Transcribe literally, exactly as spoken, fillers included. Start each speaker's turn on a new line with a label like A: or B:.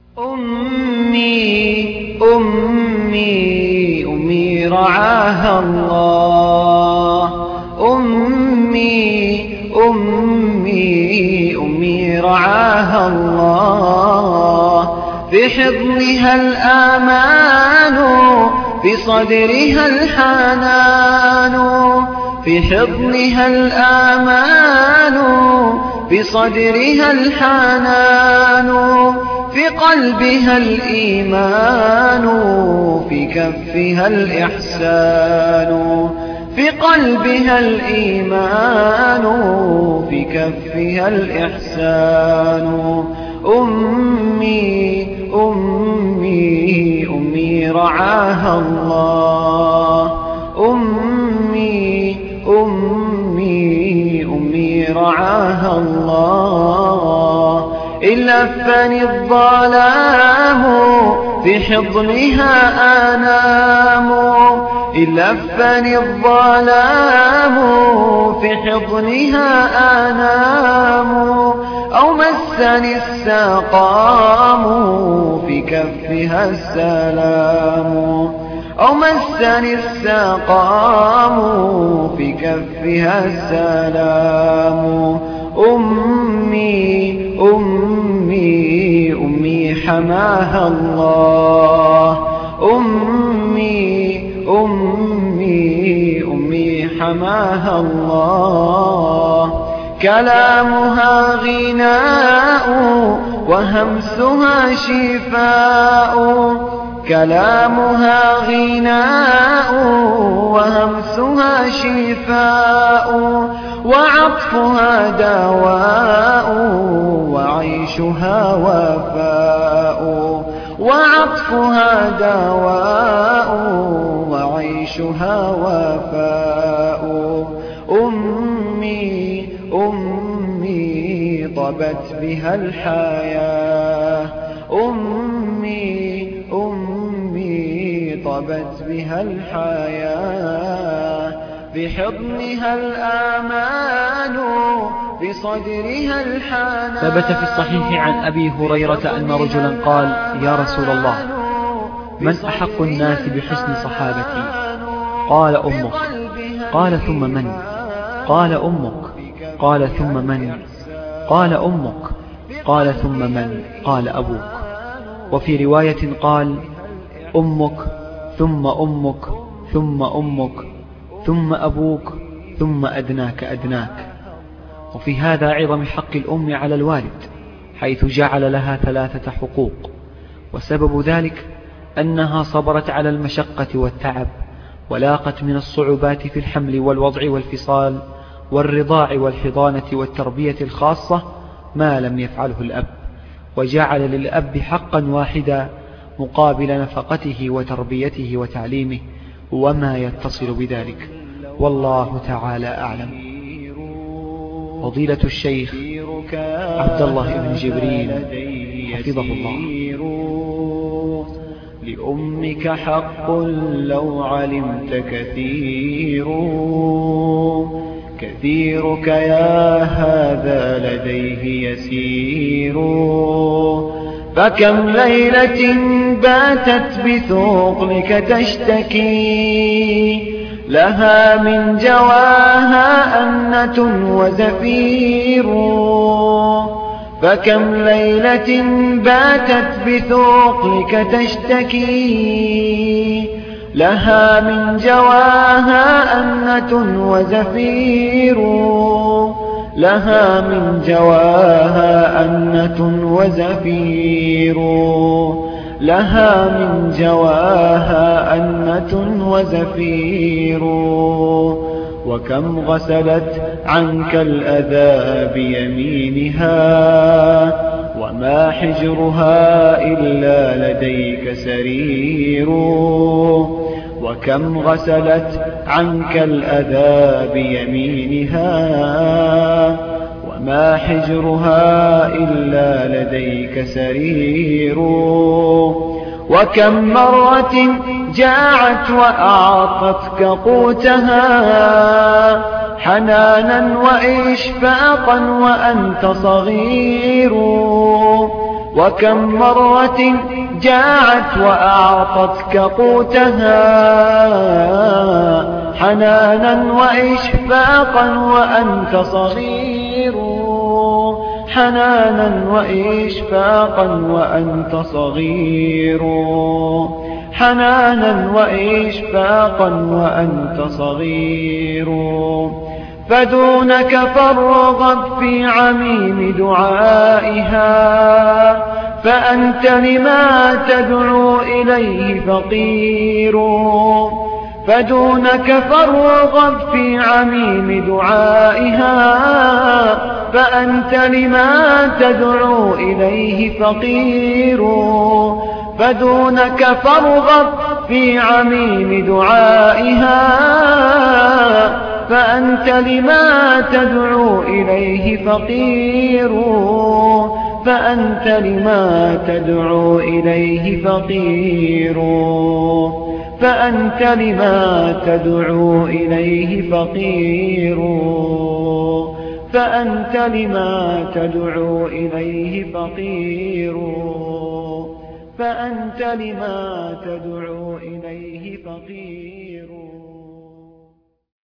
A: أمي أمي أمي رعاها الله. أمي أمي أمي رعاها الله. في حضنها الآمان، في صدرها الحنان. في حضنها الآمان، في صدرها الحنان. في قلبها الإيمان، في كفها الإحسان. في قلبها الإيمان، في كفها الإحسان. أمي أمي أمي رعاها الله. أمي أمي أمي رعاها الله. إن لفني الظلام في حضنها آنام. إن لفني الظلام في حضنها آنام. أو مسني السقام في كفها السلام. أو مسني السقام في كفها السلام. أمي أمي أمي حماها الله. أمي أمي أمي حماها الله. كلامها غناء وهمسها شفاء. كلامها غناء وهمسها شفاء. وعطفها دواء وعيشها وفاء. وعطفها دواء وعيشها وفاء. أمي أمي طبت بها الحياة. أمي أمي طبت بها الحياة. بحضنها الآمان، بصدرها الحنان.
B: ثبت في الصحيح عن أبي هريرة أن رجلا قال: يا رسول الله، من أحق الناس بحسن صحابتي؟ قال: أمك. قال: ثم من؟ قال: أمك. قال: ثم من؟ قال: أمك. قال: ثم من؟ قال: أبوك. وفي رواية قال: أمك ثم أمك ثم أمك ثم أبوك ثم أدناك أدناك. وفي هذا عظم حق الأم على الوالد، حيث جعل لها ثلاثة حقوق، وسبب ذلك أنها صبرت على المشقة والتعب، ولاقت من الصعوبات في الحمل والوضع والفصال والرضاع والحضانة والتربية الخاصة ما لم يفعله الأب، وجعل للأب حقا واحدا مقابل نفقته وتربيته وتعليمه وما يتصل بذلك، والله تعالى أعلم. فضيلة الشيخ عبد الله بن جبريل حفظه الله:
A: لأمك حق لو علمت كثير. كثيرك يا هذا لديه يسير. فكم ليلة باتت بثقلك تشتكي، لها من جواها أنة وزفير. فكم ليلة باتت بثقلك تشتكي، لها من جواها أنة وزفير. لها من جواها أنة وزفير. لها من جواها أنة وزفير. وكم غسلت عنك الأذى بيمينها، وما حجرها إلا لديك سرير. وكم غسلت عنك الأذى بيمينها، وما حجرها إلا لديك سرير. وكم مرة جاعت وأعطتك قوتها، حنانا وإشفاقا وأنت صغير. وكم مرة جاعت وأعطتك قوتها حنانا وإشفاقا وأنت صغير، حنانا وإشفاقا وأنت صغير، حنانا وإشفاقا وأنت صغير. فدونك فارغب في عميم دعائها، فأنت لما تدعو إليه فقير. فدونك فارغب في عميم دعائها، فأنت لما تدعو إليه فقير. فدونك فارغب في عميم دعائها، فأنت لما تدعو إليه فقير. فأنت لما تدعو إليه فقير. فأنت لما تدعو إليه فقير. فأنت لما تدعو إليه فقير. فأنت لما تدعو إليه فقير.